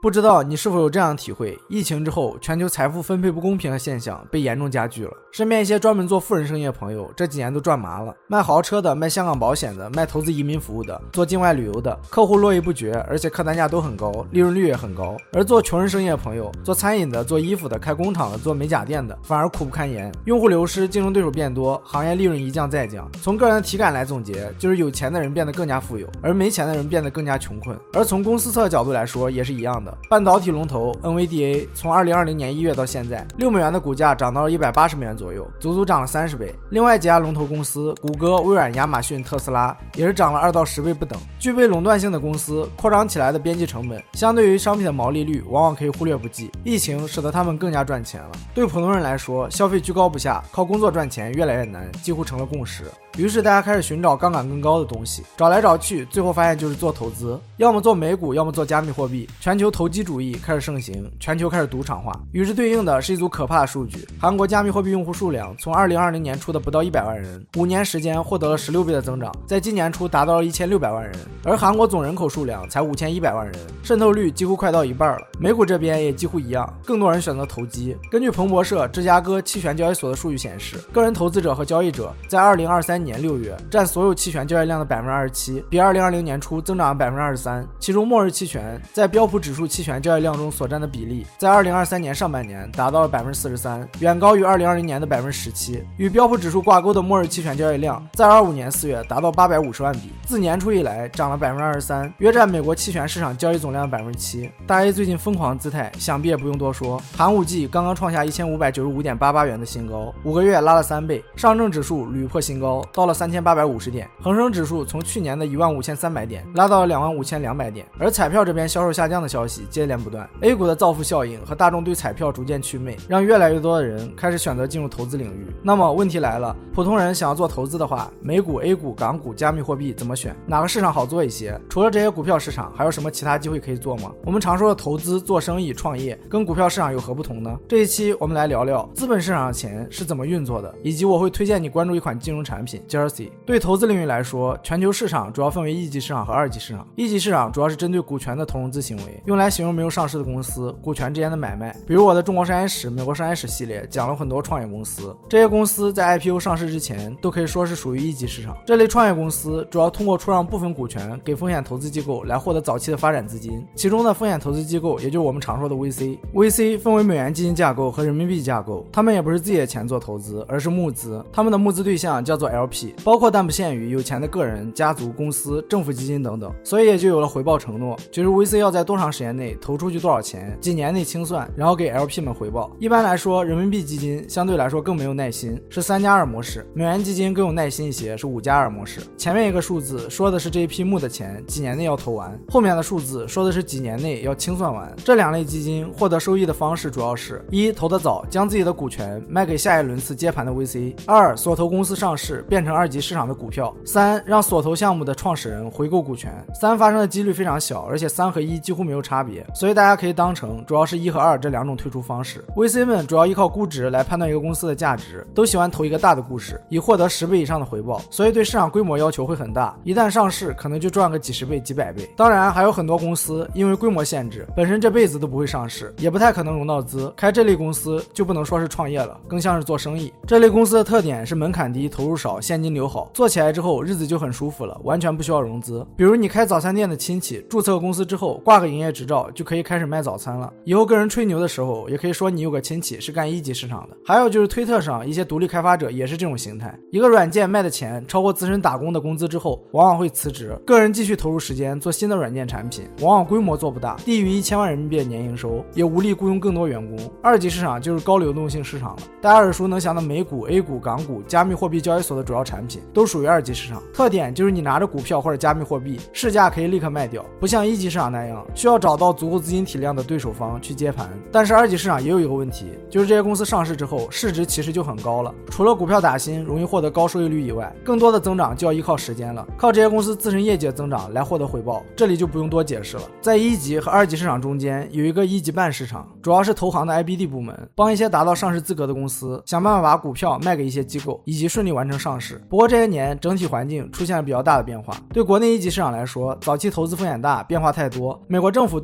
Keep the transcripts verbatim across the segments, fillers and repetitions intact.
不知道你是否有这样的体会，疫情之后全球财富分配不公平的现象被严重加剧了。身边一些专门做富人生意的朋友这几年都赚麻了，卖豪车的，卖香港保险的，卖投资移民服务的，做境外旅游的，客户络绎不绝，而且客单价都很高，利润率也很高。而做穷人生意的朋友，做餐饮的，做衣服的，开工厂的，做美甲店的，反而苦不堪言，用户流失，竞争对手变多，行业利润一降再降。从个人的体感来总结，就是有钱的人变得更加富有，而没钱的人变得更加穷困。而从公司侧的角度来说也是一样的，半导体龙头 N V D A 从二零二零年一月到现在，六美元的股价涨到了一百八十美元左右，足足涨了三十倍。另外几家龙头公司，谷歌、微软、亚马逊、特斯拉也是涨了二到十倍不等。具备垄断性的公司扩张起来的边际成本，相对于商品的毛利率往往可以忽略不计。疫情使得他们更加赚钱了。对普通人来说，消费居高不下，靠工作赚钱越来越难，几乎成了共识。于是大家开始寻找杠杆更高的东西，找来找去，最后发现就是做投资，要么做美股，要么做加密货币。全球投机主义开始盛行，全球开始赌场化。与之对应的是一组可怕的数据，韩国加密货币用户数量从二零二零年初的不到一百万人，五年时间获得了十六倍的增长，在今年初达到了一千六百万人，而韩国总人口数量才五千一百万人，渗透率几乎快到一半了。美股这边也几乎一样，更多人选择投机。根据彭博社芝加哥期权交易所的数据显示，个人投资者和交易者在二零二三年六月占所有期权交易量的 百分之二十七， 比二零二零年初增长了 百分之二十三。 其中末日期权在标普指数期权交易量中所占的比例在二零二三年上半年达到了 百分之四十三， 远高于二零二零年的 百分之十七。 与标普指数挂钩的末日期权交易量在二五年四月达到八百五十万笔，自年初以来涨了 百分之二十三， 约占美国期权市场交易总量的 百分之七。 大 A 最近疯狂姿态想必也不用多说，寒武纪刚刚创下一千五百九十五点八八元的新高，五个月拉了三倍，上证指数屡破新高，到了三千八百五十点，恒生指数从去年的一万五千三百点拉到了两万五千两百点。而彩票这边销售下降的消息接连不断， A 股的造富效应和大众对彩票逐渐祛魅，让越来越多的人开始选择进入投资领域。那么问题来了，普通人想要做投资的话，美股、A 股、港股、加密货币怎么选？哪个市场好做一些？除了这些股票市场，还有什么其他机会可以做吗？我们常说的投资、做生意、创业跟股票市场有何不同呢？这一期我们来聊聊资本市场的钱是怎么运作的，以及我会推荐你关注一款金融产品 Jersey。 对投资领域来说，全球市场主要分为一级市场和二级市场。一级市场主要是针对股权的投融资行为，用来形容没有上市的公司股权之间的买卖。比如我的中国商业史、美国商业史系列讲了很多创业公司，这些公司在 I P O 上市之前都可以说是属于一级市场。这类创业公司主要通过出让部分股权给风险投资机构来获得早期的发展资金，其中的风险投资机构也就是我们常说的 V C。 V C 分为美元基金架构和人民币架构，他们也不是自己的钱做投资，而是募资，他们的募资对象叫做 L P， 包括但不限于有钱的个人、家族、公司、政府基金等等。所以也就有了回报承诺，就是 V C 要在多长时间内投出去多少钱，几年内清算，然后给 L P 们回报。一般来说，人民币基金相对来说更没有耐心，是三加二模式，美元基金更有耐心一些，是五加二模式。前面一个数字说的是这一批募的钱几年内要投完，后面的数字说的是几年内要清算完。这两类基金获得收益的方式主要是：一、投得早，将自己的股权卖给下一轮次接盘的 V C； 二、所投公司上市变成二级市场的股票；三、让所投项目的创始人回购股权。三发生的几率非常小，而且三和一几乎没有差别，所以大家可以当成主要是一和二这两种退出方式。 V C 们主要依靠估值来判断一个公司的价值，都喜欢投一个大的故事，以获得十倍以上的回报，所以对市场规模要求会很大，一旦上市可能就赚个几十倍几百倍。当然还有很多公司因为规模限制本身这辈子都不会上市，也不太可能融到资，开这类公司就不能说是创业了，更像是做生意。这类公司的特点是门槛低，投入少，现金流好，做起来之后日子就很舒服了，完全不需要融资。比如你开早餐店的亲戚注册公司之后挂个营业执照就可以开始卖早餐了，以后跟人吹牛的时候也可以说你有个亲戚是干一级市场的。还有就是推特上一些独立开发者也是这种形态，一个软件卖的钱超过自身打工的工资之后往往会辞职，个人继续投入时间做新的软件产品，往往规模做不大，低于一千万人民币的年营收，也无力雇佣更多员工。二级市场就是高流动性市场了，大家耳熟能详的美股、A 股、港股、加密货币交易所的主要产品都属于二级市场。特点就是你拿着股票或者加密货币，市价可以立刻卖掉，不像一级市场那样需要找到足够资金体量的对手方去接盘。但是二级市场也有一个问题，就是这些公司上市之后市值其实就很高了，除了股票打新容易获得高收益率以外，更多的增长就要依靠时间了，靠这些公司自身业绩的增长来获得回报，这里就不用多解释了。在一级和二级市场中间有一个一级半市场，主要是投行的 I B D 部门帮一些达到上市资格的公司想办法把股票卖给一些机构，以及顺利完成上市。不过这些年整体环境出现了比较大的变化，对国内一级市场来说，早期投资风险大，变化太多，美国政府对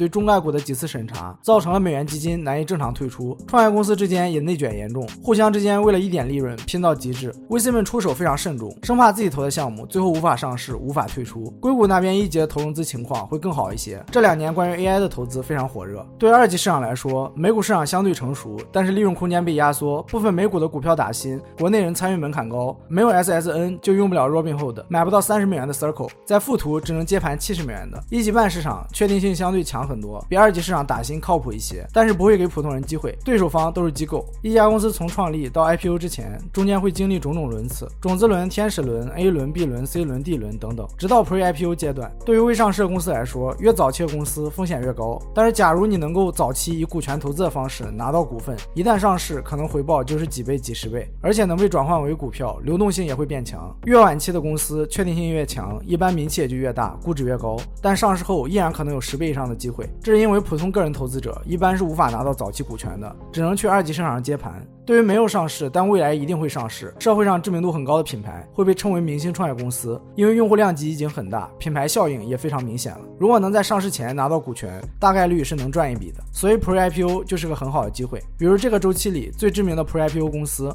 对中概股的几次审查，造成了美元基金难以正常退出，创业公司之间也内卷严重，互相之间为了一点利润拼到极致。V C 们出手非常慎重，生怕自己投的项目最后无法上市，无法退出。硅谷那边一级的投融资情况会更好一些。这两年关于 A I 的投资非常火热。对于二级市场来说，美股市场相对成熟，但是利润空间被压缩，部分美股的股票打新，国内人参与门槛高，没有 S S N 就用不了 Robinhood， 买不到三十美元的 Circle， 在富途只能接盘七十美元的。一级半市场确定性相对强很多，比二级市场打新靠谱一些，但是不会给普通人机会，对手方都是机构。一家公司从创立到 I P O 之前，中间会经历种种轮次，种子轮、天使轮、A 轮、B 轮、C 轮、D 轮等等，直到 Pre-I P O 阶段。对于未上市的公司来说，越早期的公司风险越高，但是假如你能够早期以股权投资的方式拿到股份，一旦上市可能回报就是几倍几十倍，而且能被转换为股票，流动性也会变强。越晚期的公司确定性越强，一般名气也就越大，估值越高，但上市后依然可能有十倍以上的机会。这是因为普通个人投资者一般是无法拿到早期股权的，只能去二级市场上接盘。对于没有上市但未来一定会上市，社会上知名度很高的品牌会被称为明星创业公司，因为用户量级已经很大，品牌效应也非常明显了。如果能在上市前拿到股权，大概率是能赚一笔的，所以 Pre-I P O 就是个很好的机会。比如这个周期里最知名的 Pre-I P O 公司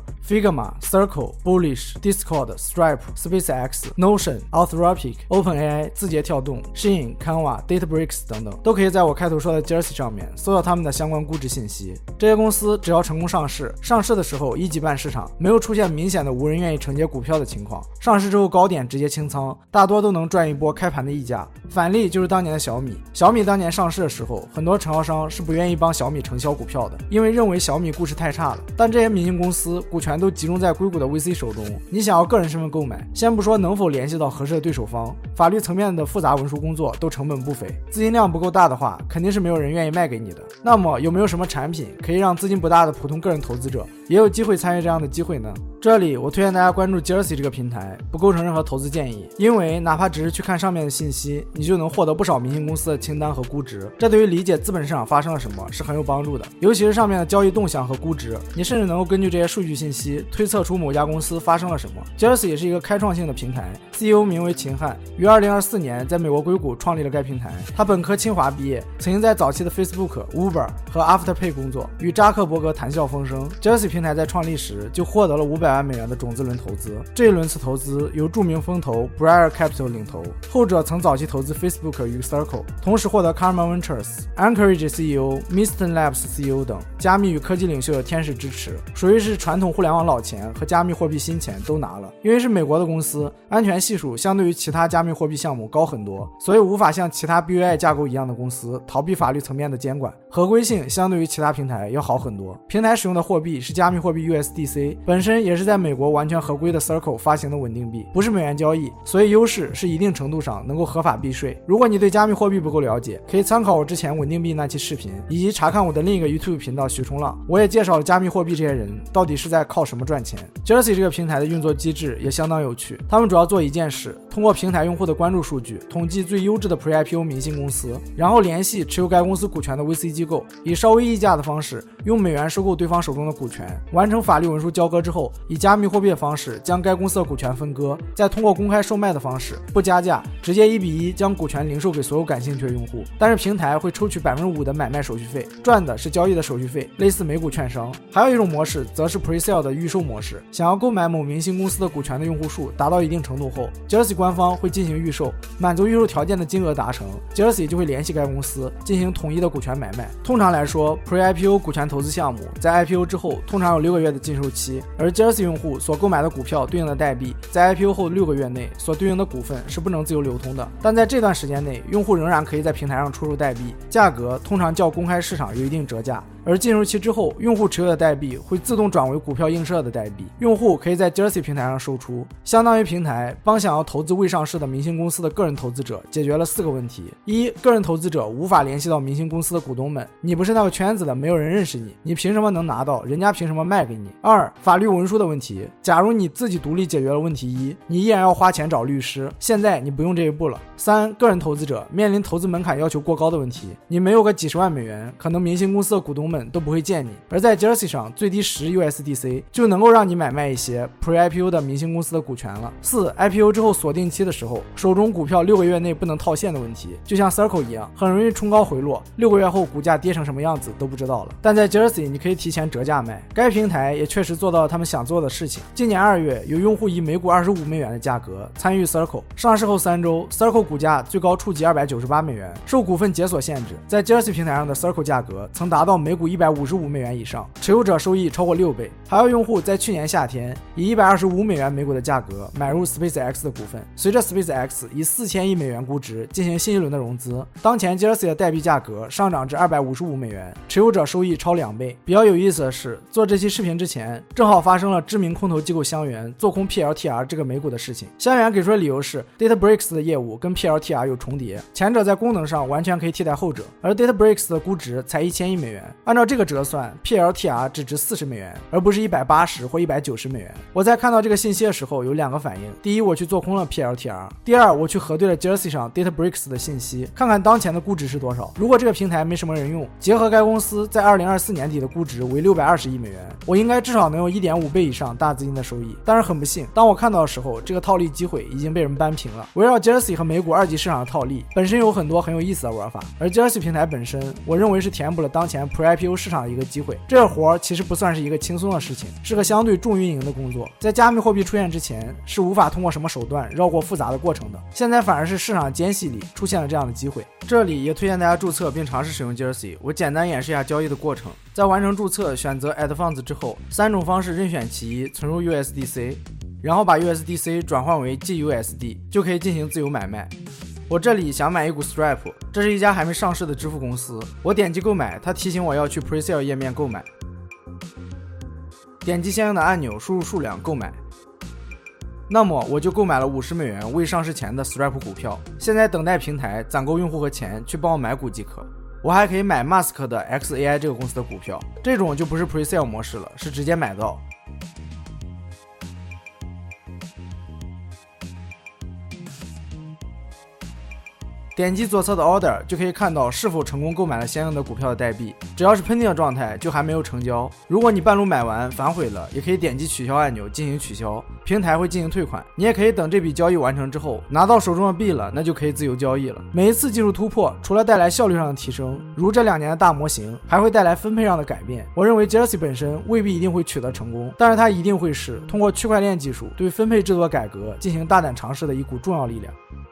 Figma、Circle、Bullish、Discord、Stripe、SpaceX、Notion、Anthropic、OpenAI、字节跳动、Shein、Canva、Databricks 等等，都可以在我开头说的 Jersey 上面搜到他们的相关估值信息。这些公司只要成功上市，上市的时候一级半市场没有出现明显的无人愿意承接股票的情况，上市之后高点直接清仓，大多都能赚一波开盘的溢价。反例就是当年的小米，小米当年上市的时候，很多承销商是不愿意帮小米承销股票的，因为认为小米故事太差了。但这些明星公司股权都集中在硅谷的 V C 手中，你想要个人身份购买，先不说能否联系到合适的对手方，法律层面的复杂文书工作都成本不菲，资金量不够大的话，肯定是没有人愿意卖给你的。那么有没有什么产品可以让资金不大的普通个人投资者也有机会参与这样的机会呢？这里我推荐大家关注 Jersey 这个平台，不构成任何投资建议，因为哪怕只是去看上面的信息，你就能获得不少明星公司的清单和估值，这对于理解资本市场发生了什么是很有帮助的，尤其是上面的交易动向和估值，你甚至能够根据这些数据信息推测出某家公司发生了什么。 Jersey 也是一个开创性的平台， C E O 名为秦汉，于二零二四年在美国硅谷创立了该平台。他本科清华毕业，曾经在早期的 Facebook、Uber 和 Afterpay 工作，与扎克伯格谈笑风生。 Jersey 平台在创立时就获得了五百万美元的种子轮投资，这一轮次投资由著名风投 Briar Capital 领投，后者曾早期投资 Facebook 与 Circle， 同时获得 Karma Ventures、Anchorage C E O、Miston Labs C E O 等加密与科技领袖的天使支持，属于是传统互联网老钱和加密货币新钱都拿了。因为是美国的公司，安全系数相对于其他加密货币项目高很多，所以无法像其他 B U I 架构一样的公司逃避法律层面的监管，合规性相对于其他平台要好很多。平台使用的货币是加密货币 U S D C， 本身也是在美国完全合规的 Circle 发行的稳定币，不是美元交易，所以优势是一定程度上能够合法避税。如果你对加密货币不够了解，可以参考我之前稳定币那期视频，以及查看我的另一个 YouTube 频道徐冲浪，我也介绍了加密货币这些人到底是在靠什么赚钱。 Jersey 这个平台的运作机制也相当有趣，他们主要做一件事，通过平台用户的关注数据统计最优质的 Pre-I P O 明星公司，然后联系持有该公司股权的 V C 机构，以稍微溢价的方式用美元收购对方手中的股权，完成法律文书交割之后，以加密货币的方式将该公司的股权分割，再通过公开售卖的方式不加价，直接一比一将股权零售给所有感兴趣的用户，但是平台会抽取百分之五的买卖手续费，赚的是交易的手续费，类似美股券商。还有一种模式则是 Pre-sale 的预售模式，想要购买某明星公司的股权的用户数达到一定程度后， Jersey 官方会进行预售，满足预售条件的金额达成， Jersey 就会联系该公司进行统一的股权买卖。通常来说， Pre-I P O 股权投资项目在 I P O 之后通常有六个月的禁售期，而 Jersey 用户所购买的股票对应的代币在 I P O 后六个月内所对应的股份是不能自由流通的，但在这段时间内，用户仍然可以在平台上出售代币，价格通常较公开市场有一定折价。而禁售期之后，用户持有的代币会自动转为股票映射的代币，用户可以在 Jersey 平台上售出，相当于平台帮想要投资未上市的明星公司的个人投资者解决了四个问题：一、个人投资者无法联系到明星公司的股东们，你不是那个圈子的，没有人认识你，你凭什么能拿到，人家凭什么卖给你？二、法律文书的问题，假如你自己独立解决了问题一，你依然要花钱找律师，现在你不用这一步了。三、个人投资者面临投资门槛要求过高的问题，你没有个几十万美元，可能明星公司的股东们本都不会见你。而在 Jersey 上，最低十 U S D C 就能够让你买卖一些 Pre I P O 的明星公司的股权了。四 I P O 之后锁定期的时候，手中股票六个月内不能套现的问题，就像 Circle 一样，很容易冲高回落，六个月后股价跌成什么样子都不知道了。但在 Jersey 你可以提前折价卖，该平台也确实做到了他们想做的事情。今年二月，有用户以每股二十五美元的价格参与 Circle， 上市后三周 Circle 股价最高触及二百九十八美元，受股份解锁限制，在 Jersey 平台上的 Circle 价格曾达到每股一百五十五美元以上，持有者收益超过六倍。还有用户在去年夏天以一百二十五美元每股的价格买入 SpaceX 的股份，随着 SpaceX 以四千亿美元估值进行新一轮的融资，当前 Jersey 的代币价格上涨至二百五十五美元，持有者收益超两倍。比较有意思的是，做这期视频之前，正好发生了知名空头机构香橼做空 P L T R 这个美股的事情。香橼给出的理由是 Databricks 的业务跟 P L T R 有重叠，前者在功能上完全可以替代后者，而 Databricks 的估值才一千亿美元，按照这个折算 P L T R 只值四十美元，而不是一百八十或一百九十美元。我在看到这个信息的时候有两个反应，第一，我去做空了 P L T R， 第二，我去核对了 Jersey 上 Databricks 的信息，看看当前的估值是多少。如果这个平台没什么人用，结合该公司在二零二四年底的估值为六百二十亿美元，我应该至少能有 一点五倍以上大资金的收益。但是很不幸，当我看到的时候，这个套利机会已经被人扳平了。围绕 Jersey 和美股二级市场的套利本身有很多很有意思的玩法，而 Jersey 平台本身我认为是填补了当前 Pre I P O 市场的一个机会。这个活其实不算是一个轻松的事情，是个相对重运营的工作。在加密货币出现之前，是无法通过什么手段绕过复杂的过程的，现在反而是市场间隙里出现了这样的机会。这里也推荐大家注册并尝试使用 Jersey。 我简单演示一下交易的过程。在完成注册选择 Add Funds 之后，三种方式任选其一，存入 U S D C， 然后把 U S D C 转换为 G U S D， 就可以进行自由买卖。我这里想买一股 Stripe， 这是一家还没上市的支付公司。我点击购买，它提醒我要去 Presale 页面购买，点击相应的按钮，输入数量购买。那么我就购买了五十美元未上市前的 Stripe 股票，现在等待平台攒够用户和钱去帮我买股即可。我还可以买 Musk 的 X A I 这个公司的股票，这种就不是 Presale 模式了，是直接买到。点击左侧的 Order 就可以看到是否成功购买了相应的股票的代币，只要是 pending 的状态就还没有成交。如果你半路买完反悔了，也可以点击取消按钮进行取消，平台会进行退款。你也可以等这笔交易完成之后拿到手中的币了，那就可以自由交易了。每一次技术突破除了带来效率上的提升，如这两年的大模型，还会带来分配上的改变。我认为 Jersey 本身未必一定会取得成功，但是它一定会是通过区块链技术对分配制度的改革进行大胆尝试的一股重要力量。